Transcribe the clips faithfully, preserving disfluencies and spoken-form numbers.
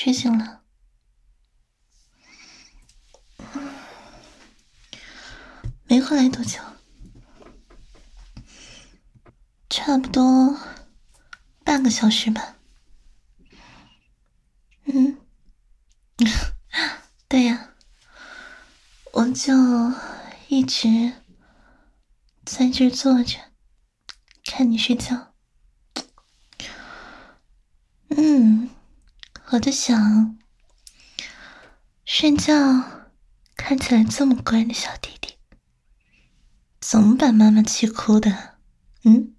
睡醒了。没回来多久，差不多半个小时吧。嗯，对呀，我就一直在这儿坐着看你睡觉。嗯，我就想，睡觉看起来这么乖的小弟弟，怎么把妈妈气哭的？嗯？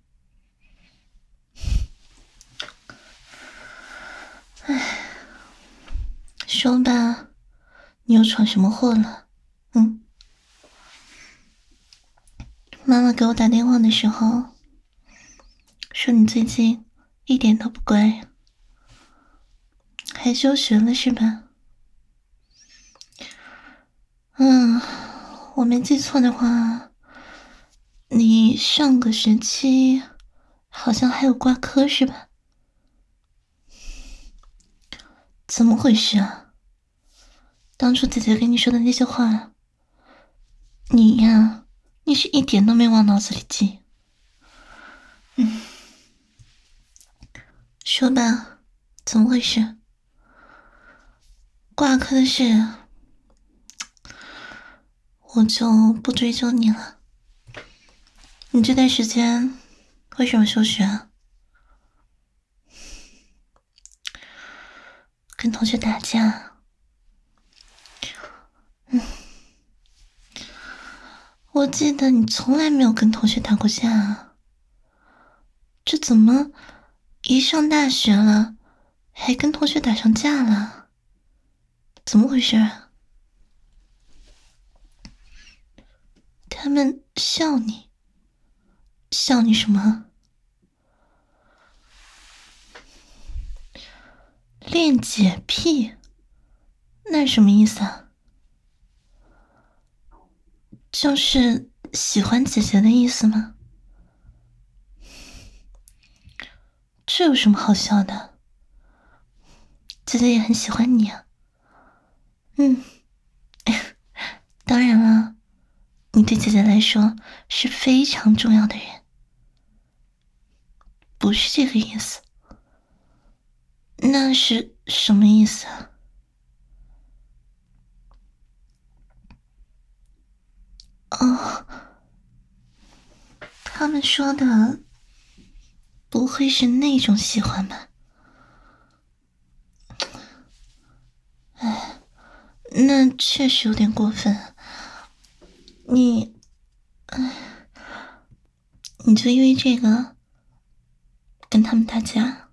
唉，说吧，你又闯什么祸了？嗯？妈妈给我打电话的时候，说你最近一点都不乖，还休学了是吧？嗯，我没记错的话，你上个学期好像还有挂科是吧？怎么回事啊？当初姐姐跟你说的那些话，你呀，你是一点都没往脑子里记。嗯，说吧，怎么回事？挂科的事，我就不追究你了。你这段时间为什么休学啊？跟同学打架？嗯，我记得你从来没有跟同学打过架啊，这怎么一上大学了，还跟同学打上架了？怎么回事啊？他们笑你？笑你什么？恋姐癖？那是什么意思啊？就是喜欢姐姐的意思吗？这有什么好笑的？姐姐也很喜欢你啊。嗯，当然了，你对姐姐来说是非常重要的人，不是这个意思。那是什么意思啊？哦，他们说的不会是那种喜欢吧？哎，那确实有点过分。你，哎，你就因为这个跟他们打架？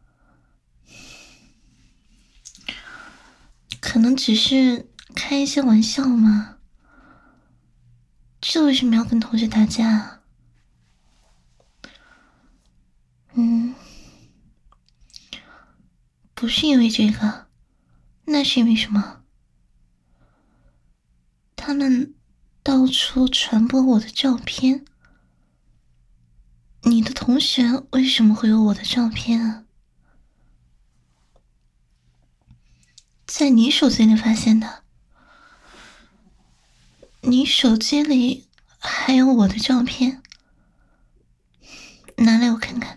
可能只是开一些玩笑嘛，这为什么要跟同学打架啊？嗯，不是因为这个，那是因为什么？他们到处传播我的照片，你的同学为什么会有我的照片啊？在你手机里发现的？你手机里还有我的照片？拿来我看看。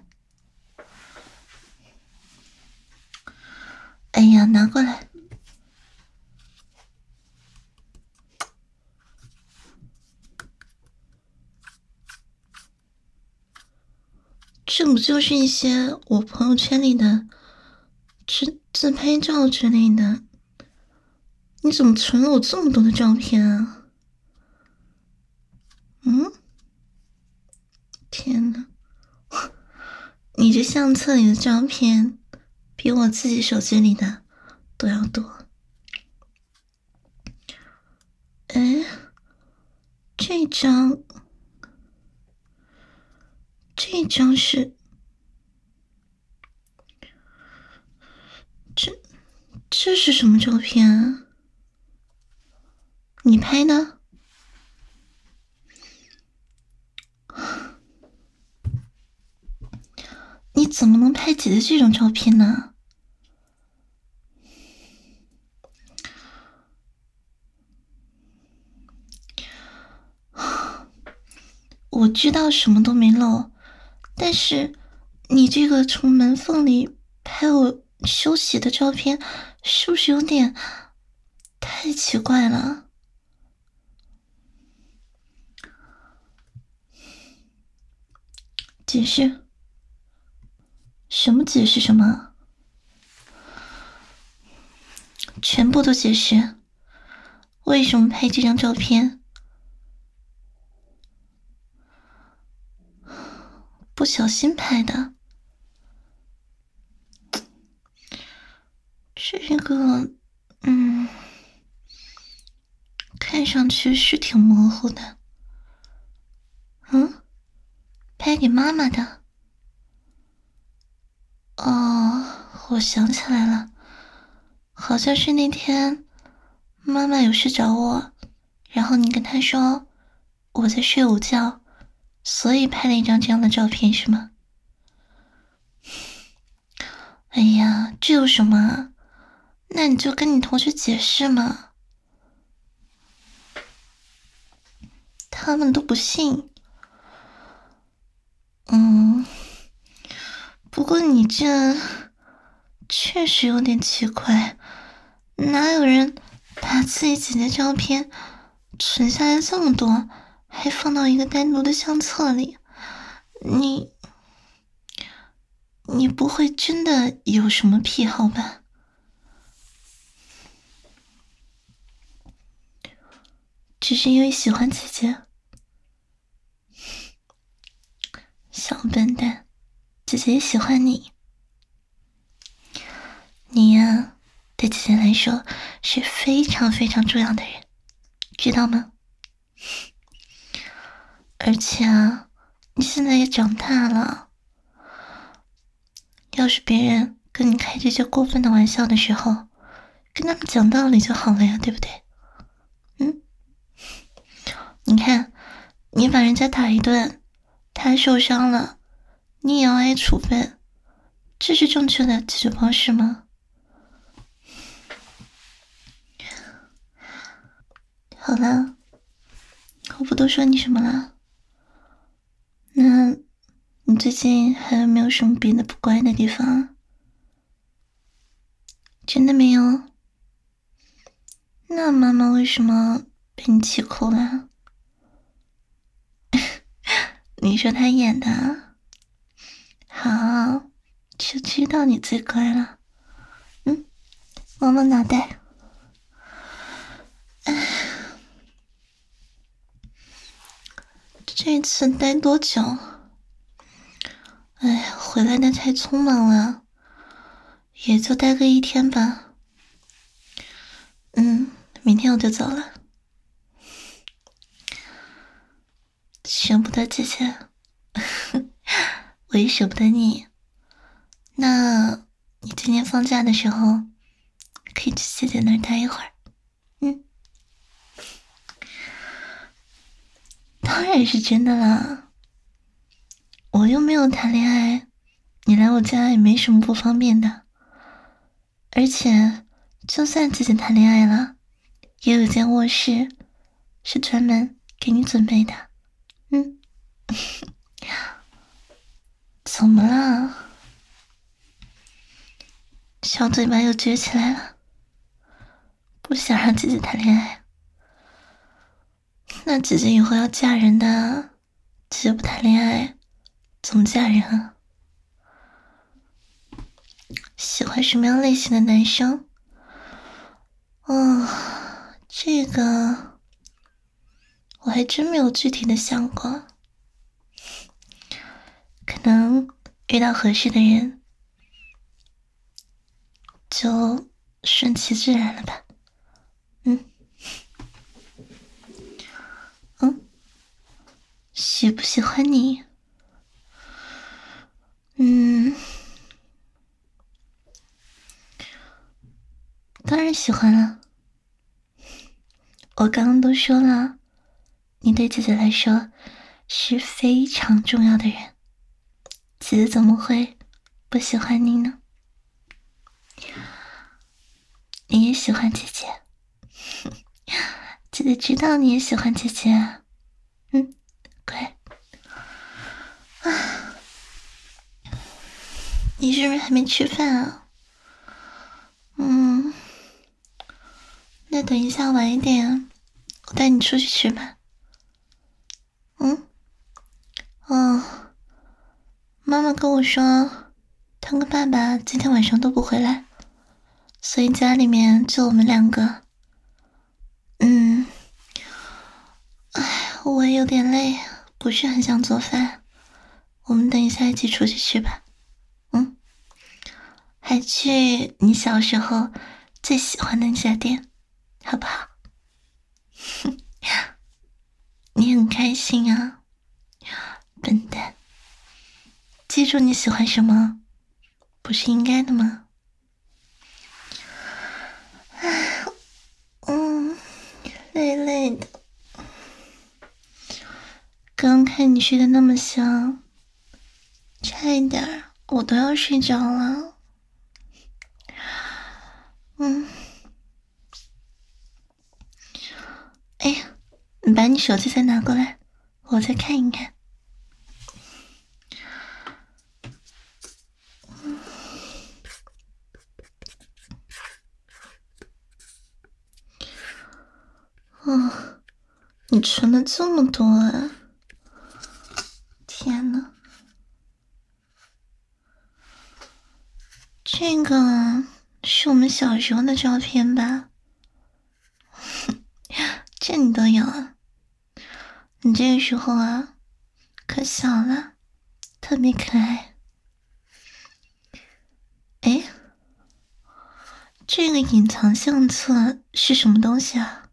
哎呀，拿过来。这不就是一些我朋友圈里的自自拍照之类的？你怎么存了我这么多的照片啊？嗯？天哪，你这相册里的照片比我自己手机里的都要多。哎，这张，这张是，这这是什么照片啊？你拍的？你怎么能拍姐姐这种照片呢？ 知道什么都没漏，但是你这个从门缝里拍我休息的照片，是不是有点太奇怪了？解释？什么解释什么？全部都解释。为什么拍这张照片？不小心拍的。这个，嗯，看上去是挺模糊的。嗯，拍给妈妈的。哦，我想起来了，好像是那天妈妈有事找我，然后你跟她说我在睡午觉，所以拍了一张这样的照片是吗？哎呀，这有什么啊？那你就跟你同学解释嘛。他们都不信。嗯，不过你这确实有点奇怪，哪有人把自己姐姐照片存下来这么多，还放到一个单独的相册里？你你不会真的有什么癖好吧？只是因为喜欢姐姐？小笨蛋，姐姐也喜欢你。你呀，对姐姐来说是非常非常重要的人，知道吗？而且啊，你现在也长大了，要是别人跟你开这些过分的玩笑的时候，跟他们讲道理就好了呀，对不对？嗯，你看，你把人家打一顿，他受伤了，你也要挨处分，这是正确的解决方式吗？好了，我不多说你什么了。那你最近还有没有什么别的不乖的地方？真的没有？那妈妈为什么被你气哭了？你说她演的？好，就知道你最乖了。嗯，摸摸脑袋。这次待多久？哎呀，回来的太匆忙了，也就待个一天吧。嗯，明天我就走了。舍不得姐姐，我也舍不得你。那你今天放假的时候，可以去姐姐那儿待一会儿。嗯，当然是真的啦。我又没有谈恋爱，你来我家也没什么不方便的。而且，就算姐姐谈恋爱了，也有一间卧室，是专门给你准备的。嗯，怎么了？小嘴巴又撅起来了，不想让姐姐谈恋爱。那姐姐以后要嫁人的，姐姐不谈恋爱，怎么嫁人啊？喜欢什么样类型的男生？哦，这个我还真没有具体的想过，可能遇到合适的人，就顺其自然了吧。嗯嗯，喜不喜欢你？嗯，当然喜欢了。我刚刚都说了，你对姐姐来说是非常重要的人，姐姐怎么会不喜欢你呢？你也喜欢姐姐，姐姐知道你也喜欢姐姐。嗯，乖， 你是不是还没吃饭啊？嗯，那等一下晚一点，我带你出去吃吧。嗯，哦，妈妈跟我说，他跟爸爸今天晚上都不回来，所以家里面就我们两个。嗯，哎，我也有点累，不是很想做饭。我们等一下一起出去吃吧。嗯，还去你小时候最喜欢的那家店，好不好？你很开心啊，笨蛋！记住你喜欢什么，不是应该的吗？唉，嗯，累累的。刚看你睡得那么香，差一点我都要睡着了。嗯，哎呀，你把你手机再拿过来，我再看一看。哦，你存了这么多啊！天哪，这个是我们小时候的照片吧？这你都有啊？你这个时候啊，可小了，特别可爱。哎，这个隐藏相册是什么东西啊？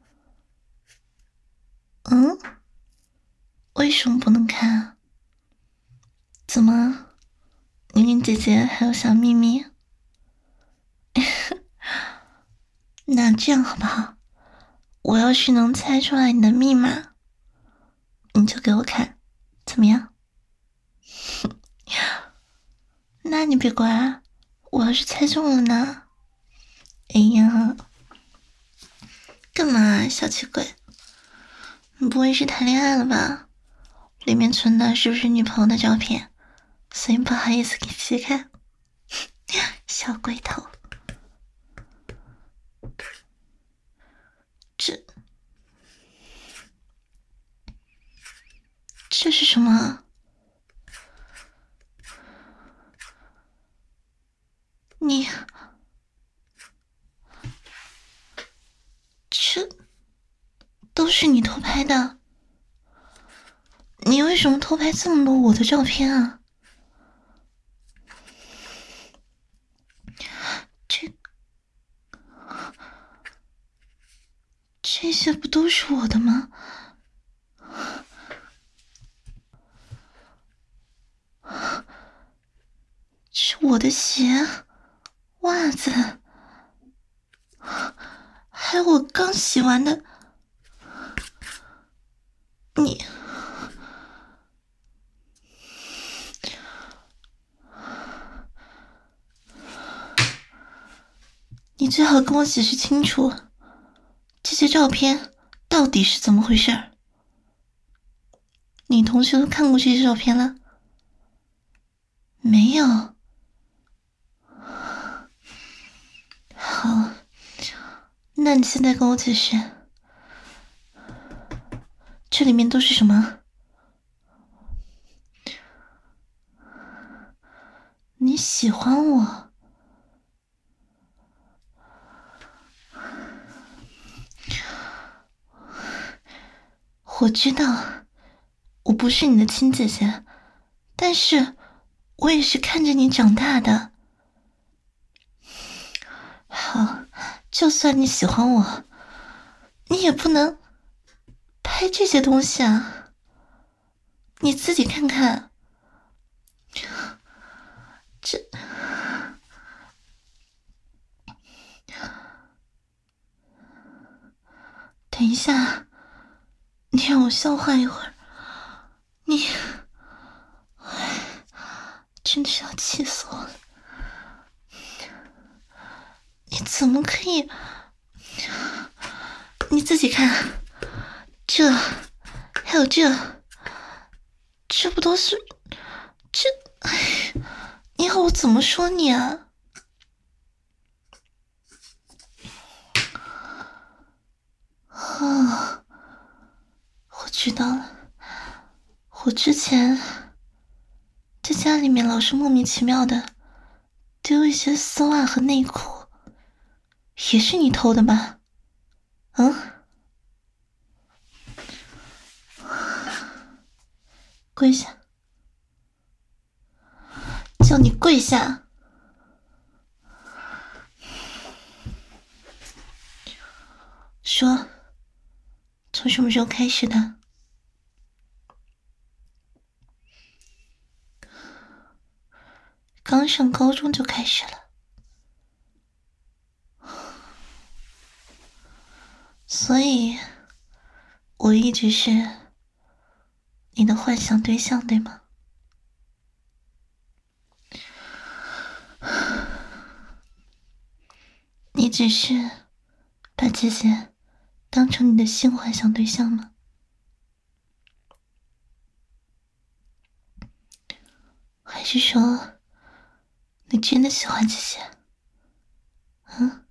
嗯，为什么不能看啊？怎么，你跟姐姐还有小秘密？那这样好不好？我要是能猜出来你的密码，你就给我看，怎么样？那你别管啊，我要是猜中了呢？哎呀，干嘛，小气鬼？你不会是谈恋爱了吧？里面存的是不是女朋友的照片？所以不好意思给姐姐看。小鬼头，这这是什么？你这都是你偷拍的？你为什么偷拍这么多我的照片啊？这这些不都是我的吗？是我的鞋、袜子，还有我刚洗完的。你，你最好跟我解释清楚，这些照片到底是怎么回事？你同学都看过这些照片了？没有。好，那你现在跟我解释，这里面都是什么？你喜欢我？我知道我不是你的亲姐姐，但是我也是看着你长大的。好，就算你喜欢我，你也不能拍这些东西啊！你自己看看，这……等一下，你让我消化一会儿。你，真的是要气死我了！你怎么可以？你自己看，这还有这，这不都是这？哎， 你要我怎么说你啊？啊，我知道了，我之前在家里面老是莫名其妙的丢一些丝袜和内裤，也是你偷的吧？嗯？跪下，叫你跪下！说，从什么时候开始的？刚上高中就开始了，所以我一直是你的幻想对象，对吗？你只是把姐姐当成你的性幻想对象吗？还是说你真的喜欢姐姐？嗯？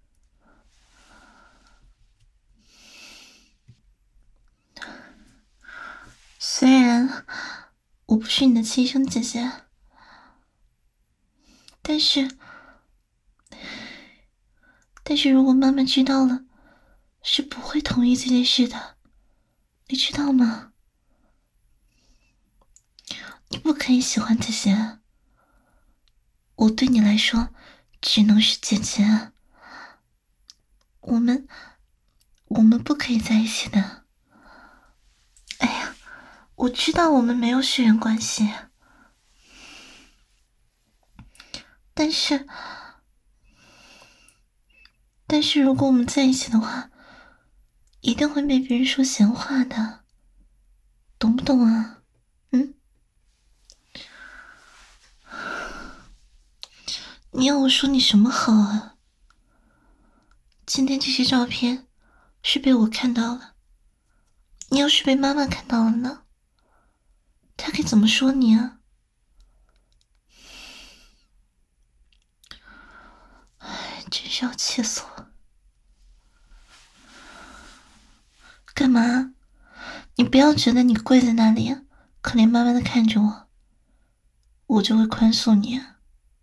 虽然我不是你的亲生姐姐，但是但是如果妈妈知道了，是不会同意这件事的，你知道吗？你不可以喜欢姐姐，我对你来说只能是姐姐，我们我们不可以在一起的。哎呀，我知道我们没有血缘关系，但是但是如果我们在一起的话，一定会被别人说闲话的，懂不懂啊？嗯？你要我说你什么好啊？今天这些照片是被我看到了，你要是被妈妈看到了呢？她该怎么说你啊？哎，真是要气死我！干嘛？你不要觉得你跪在那里可怜巴巴的看着我，我就会宽恕你啊。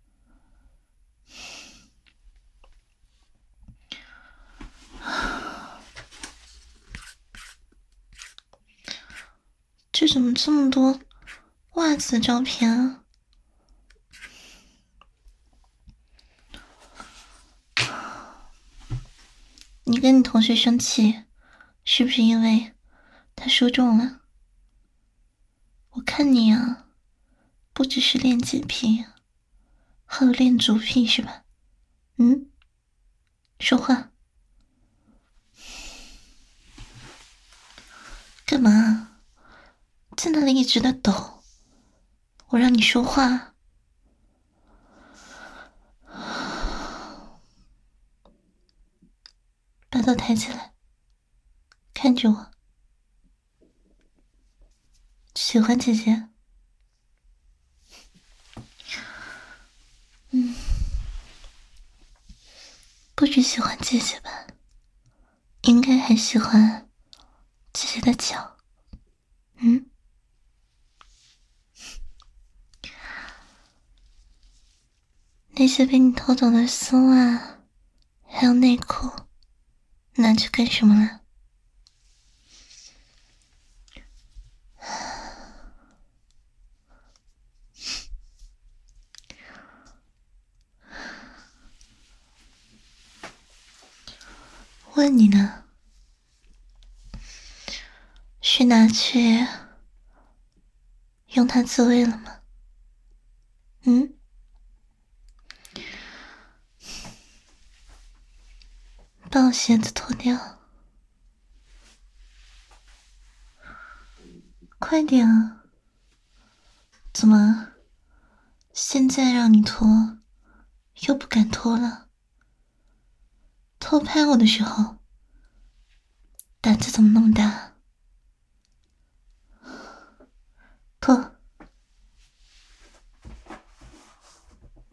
这怎么这么多袜子的照片啊？你跟你同学生气，是不是因为他说中了？我看你啊，不只是恋洁癖，还有恋足癖是吧？嗯？说话。干嘛？在那里一直在抖？我让你说话。把头抬起来，看着我。喜欢姐姐？嗯，不只喜欢姐姐吧，应该还喜欢姐姐的脚。嗯？那些被你偷走的丝袜，还有内裤，拿去干什么了？问你呢，是拿去用它自慰了吗？嗯？把我鞋子脱掉，快点啊！怎么，现在让你脱，又不敢脱了？偷拍我的时候，胆子怎么那么大？脱！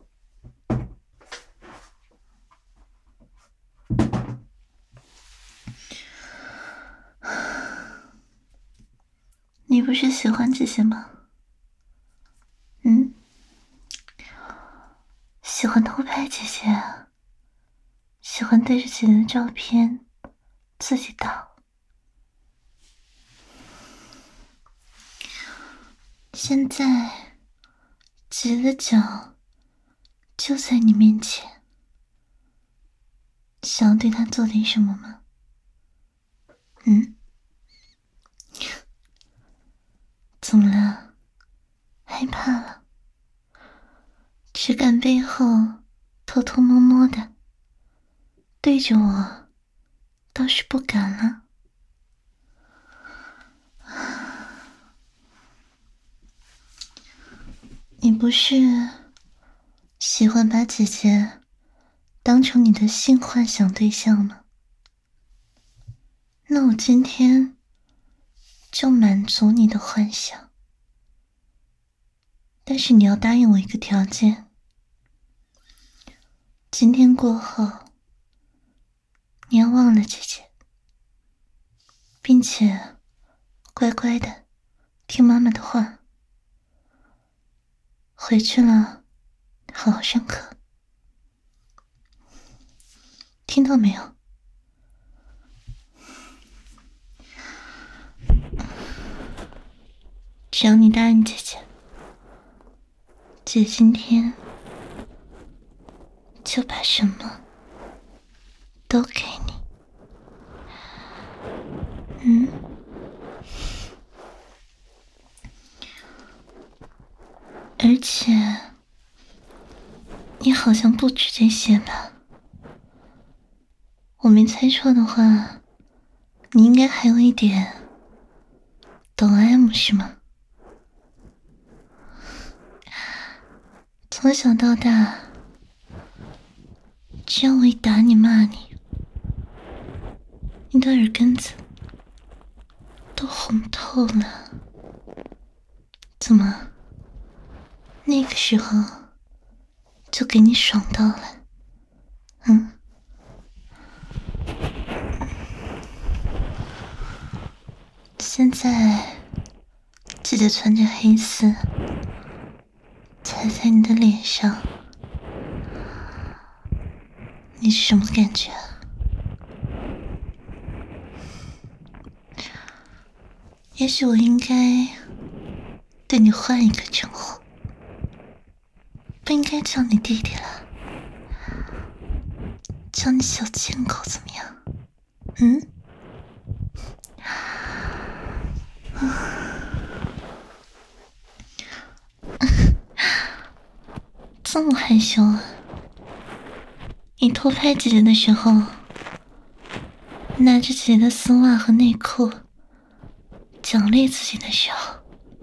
不是喜欢姐姐吗？嗯？喜欢偷拍姐姐，喜欢对着姐姐的照片自己倒。现在姐姐的脚就在你面前，想要对她做点什么吗？嗯？怎么了？害怕了？只敢背后偷偷摸摸的对着我，倒是不敢了。你不是喜欢把姐姐当成你的性幻想对象吗？那我今天就满足你的幻想，但是你要答应我一个条件，今天过后你要忘了姐姐，并且乖乖的听妈妈的话，回去了好好上课，听到没有？只要你答应姐姐，姐今天就把什么都给你。嗯？而且你好像不止这些吧？我没猜错的话，你应该还有一点懂 M 是吗？从小到大，只要我一打你骂你，你的耳根子都红透了。怎么，那个时候就给你爽到了？嗯？现在姐姐穿着黑丝踩在你的脸上，你是什么感觉？也许我应该对你换一个称呼，不应该叫你弟弟了，叫你小贱狗怎么样？嗯？这么害羞啊？你偷拍姐姐的时候，拿着姐姐的丝袜和内裤奖励自己的时候，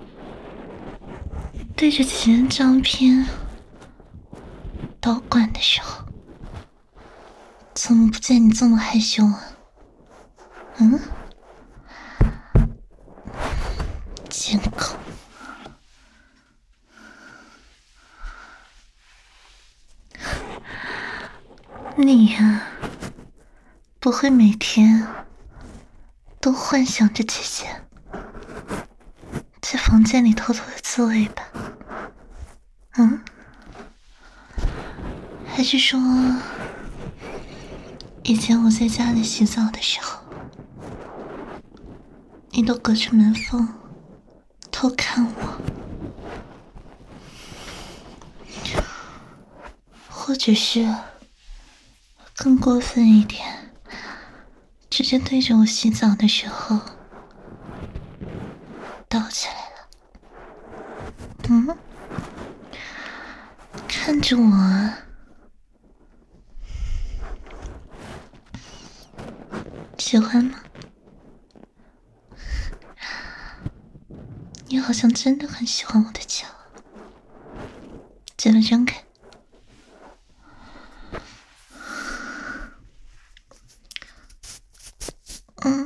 对着姐姐的照片导管的时候，怎么不见你这么害羞啊？嗯？贱狗！你呀、啊，不会每天都幻想着姐姐在房间里偷偷的自慰吧？嗯？还是说，以前我在家里洗澡的时候，你都隔着门缝偷看我？或者是更过分一点，直接对着我洗澡的时候倒起来了？嗯？看着我啊，喜欢吗？你好像真的很喜欢我的脚，嘴巴张开。嗯，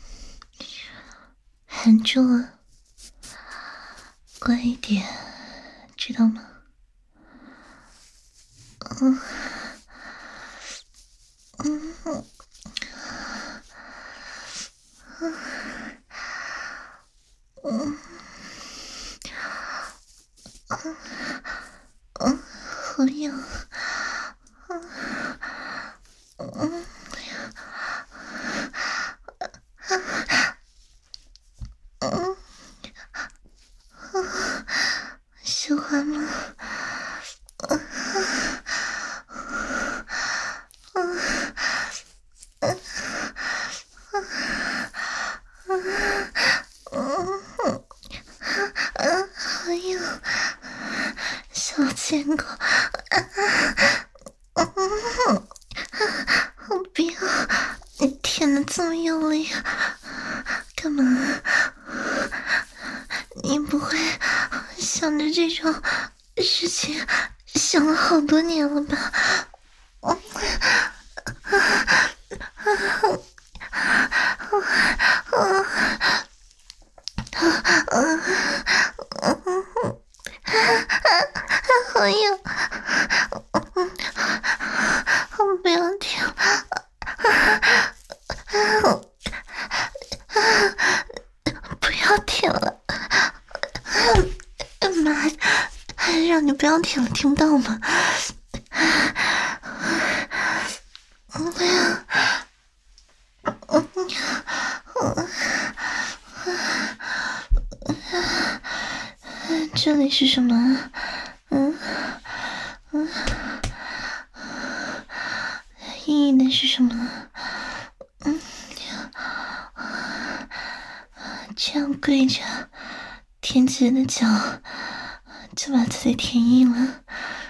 含住啊，乖一点，知道吗？嗯嗯嗯嗯。 好痒，嗯嗯，嗯，喜欢吗？嗯嗯嗯嗯嗯，好痒，小贱狗，嗯，我不要，你舔的这么用力，干嘛？你不会想着这种事情想了好多年了吧？嗯好痒，我不要停，不要停了，妈，还让你不要停了，听不到吗？这里是什么？嗯嗯，意义的是什么？嗯，这样跪着舔姐姐的脚，就把自己舔硬了。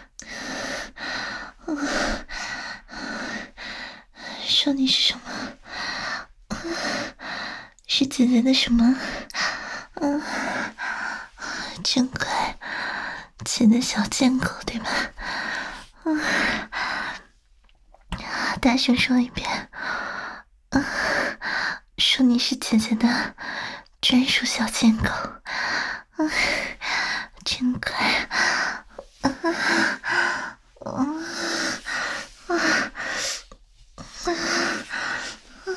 说你是什么？是姐姐的什么？嗯，真乖，姐的小贱狗，对吧？嗯，大声说一遍。嗯，说你是姐姐的专属小贱狗。嗯，真乖。嗯嗯嗯嗯，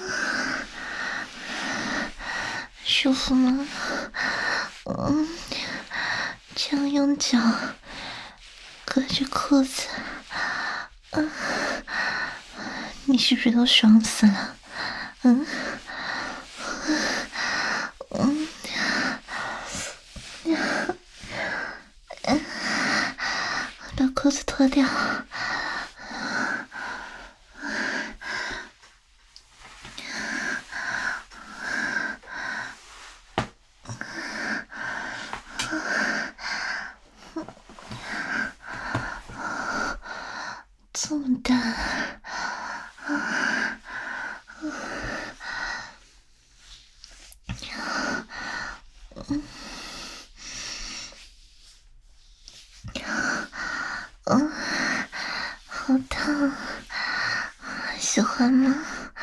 舒服吗？嗯，这样用脚隔着裤子，嗯，你是不是都爽死了？嗯，嗯，嗯，把裤子脱掉。这么大，啊，嗯，嗯，好烫，喜欢吗？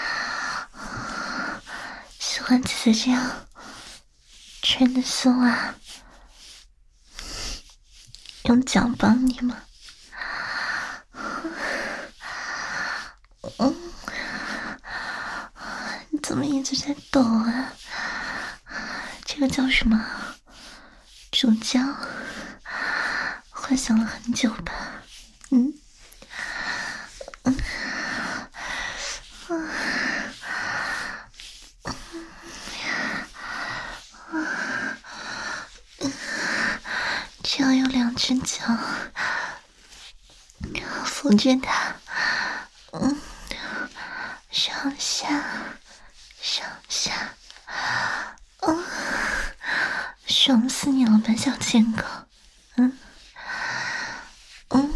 喜欢姐姐这样穿的丝袜，用脚帮你吗？嗯，你怎么一直在抖啊？这个叫什么？主教？幻想了很久吧？嗯，嗯，嗯，嗯，只要有两只脚扶着它，嗯，上下，上下，嗯，爽死你了吧，小贱狗！嗯，嗯，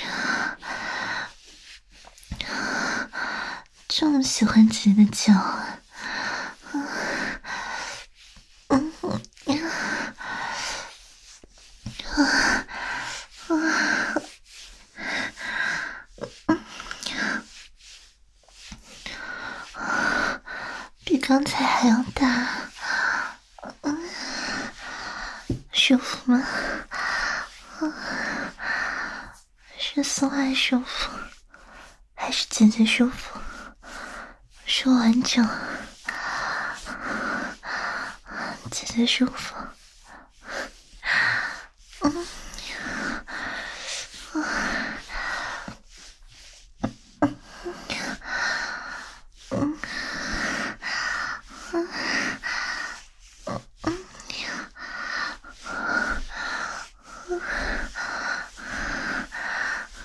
这么喜欢姐姐的脚啊！嗯，嗯，嗯，啊，啊，比刚才还要大，嗯，舒服吗？嗯，是松爱舒服，还是姐姐舒服？说完整，姐姐舒服。嗯，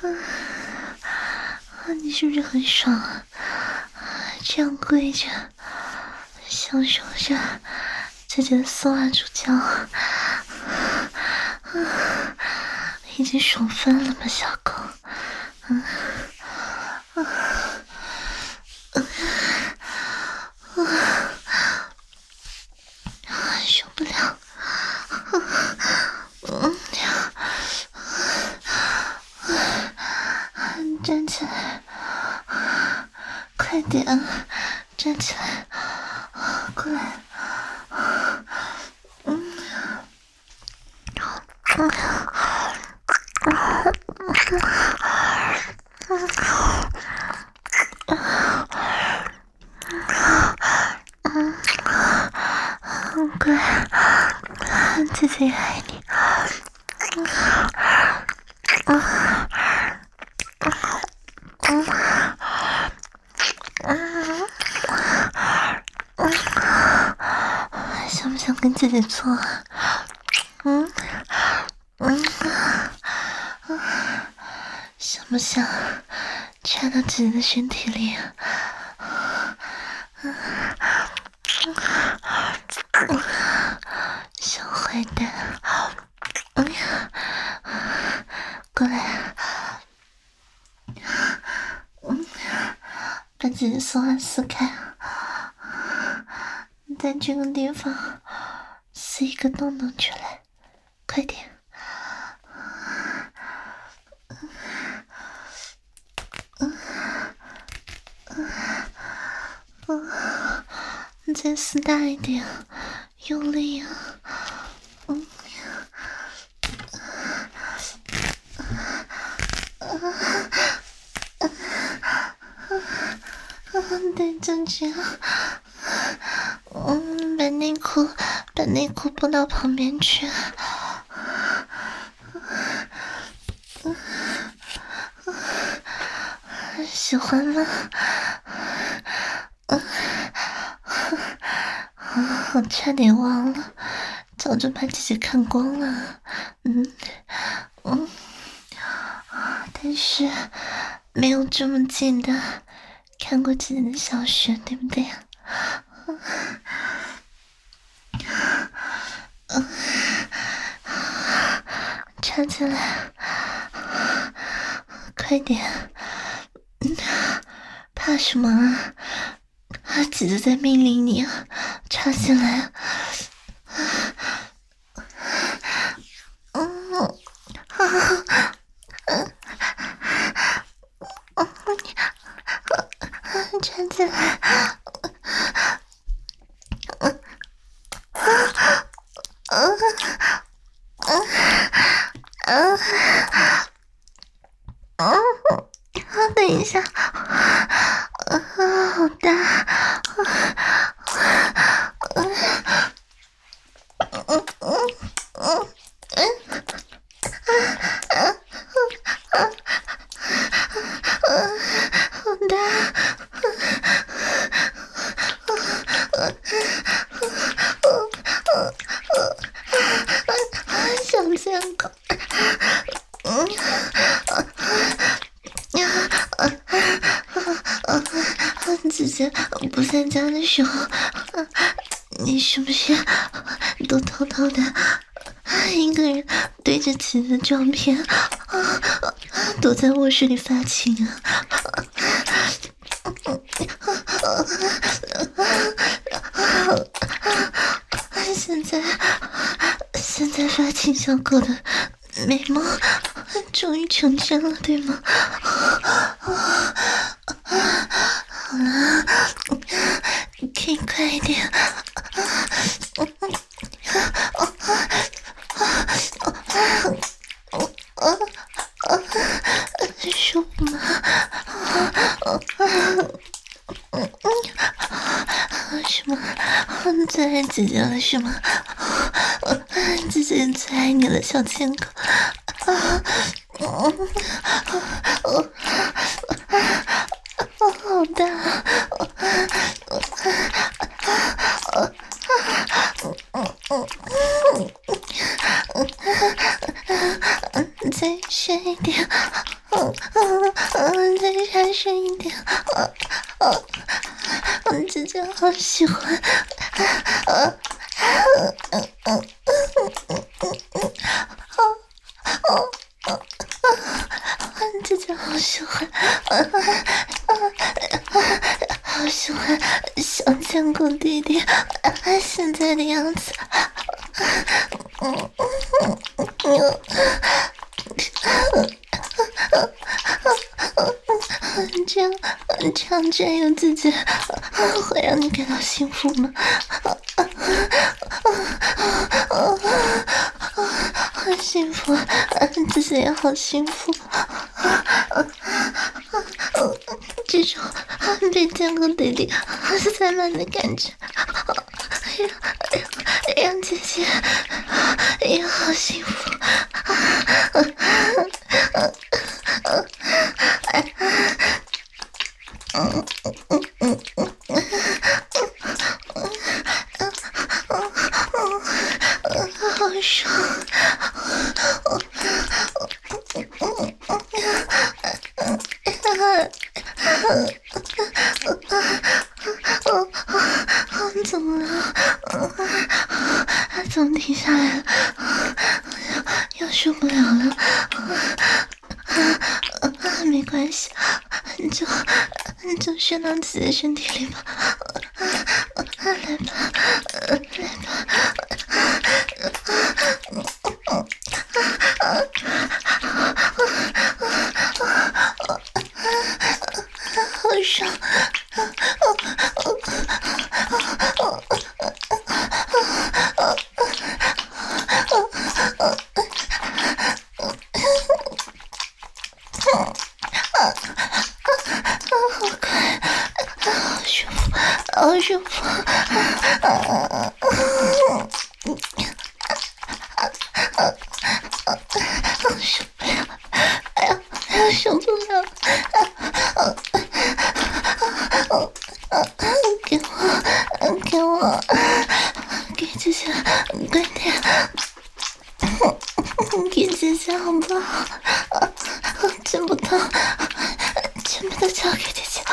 你是不是很爽啊？这样跪着，享受着姐姐的丝袜主教，已经爽翻了吧，小狗？嗯，啊，啊，受不了！嗯，站起来，快点，站起来，过来。嗯，嗯。乖，姐姐也爱你。想不想跟姐姐做啊？嗯嗯，想不想插到姐姐的身体里啊？小坏蛋，嗯，过来，嗯，把姐姐丝袜撕开，在这个地方撕一个洞洞出来，快点。你再撕大一点，用力啊！嗯，对，就这样。嗯，把内裤，把内裤拨到旁边去。喜欢吗？嗯，我差点忘了，早就把姐姐看光了。嗯嗯，但是没有这么近的看过姐姐的小穴，对不对？嗯，插起来，快点！怕什么啊？啊，姐姐在命令你啊，插进来！嗯，啊，嗯，嗯，插进来！嗯，嗯，嗯，嗯，嗯。等一下，啊，好大，嗯嗯嗯嗯嗯，啊啊啊啊，好大，小贱狗，嗯。姐姐不在家的时候，你是不是都偷偷的一个人对着姐姐的照片，躲在卧室里发情啊？现在现在发情效果的美梦终于成真了，对吗？好了，可以快一点。舒服吗？什么？最爱姐姐了是吗？姐姐最爱你了，小贱狗。好大！再深一点！ 嗯嗯嗯，再大声一点，嗯嗯，我姐姐好喜欢，嗯嗯嗯嗯嗯嗯，好，哦哦哦，姐姐好喜欢，嗯嗯嗯，好喜欢想见过弟弟现在的样子，嗯嗯嗯嗯。这样这样占有自己会让你感到幸福吗？好幸福，自己也好幸福。这种被见过弟弟塞满的感觉，让让姐姐也好幸福。嗯嗯嗯嗯嗯，好爽！怎么了？怎么停下来了？要受不了了！没关系，你就你就睡到自己的身体里吧。来吧，来吧。好爽！好快，好舒服，好舒服！受不了！哎呀，哎呀，受不了！给我，给我，给姐姐，快点！给姐姐好不好？这么痛，全部都交给姐姐。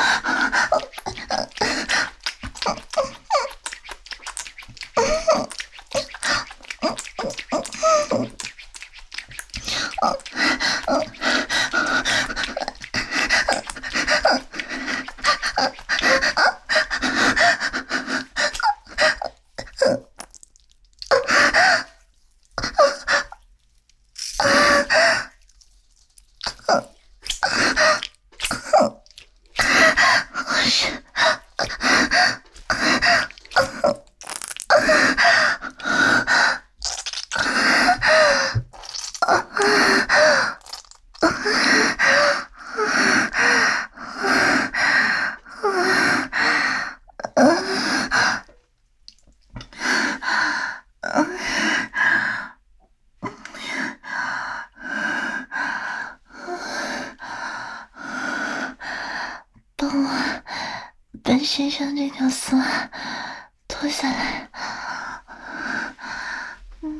帮我把身上这条丝袜脱下来。嗯。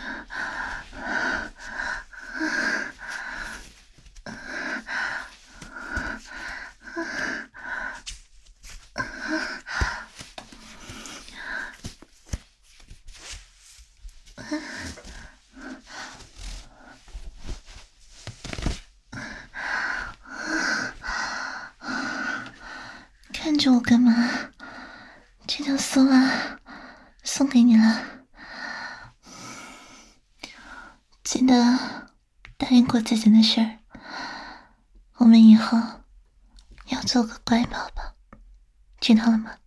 看着我干嘛？这条丝袜送给你了，记得答应过姐姐的事儿，我们以后要做个乖宝宝，知道了吗？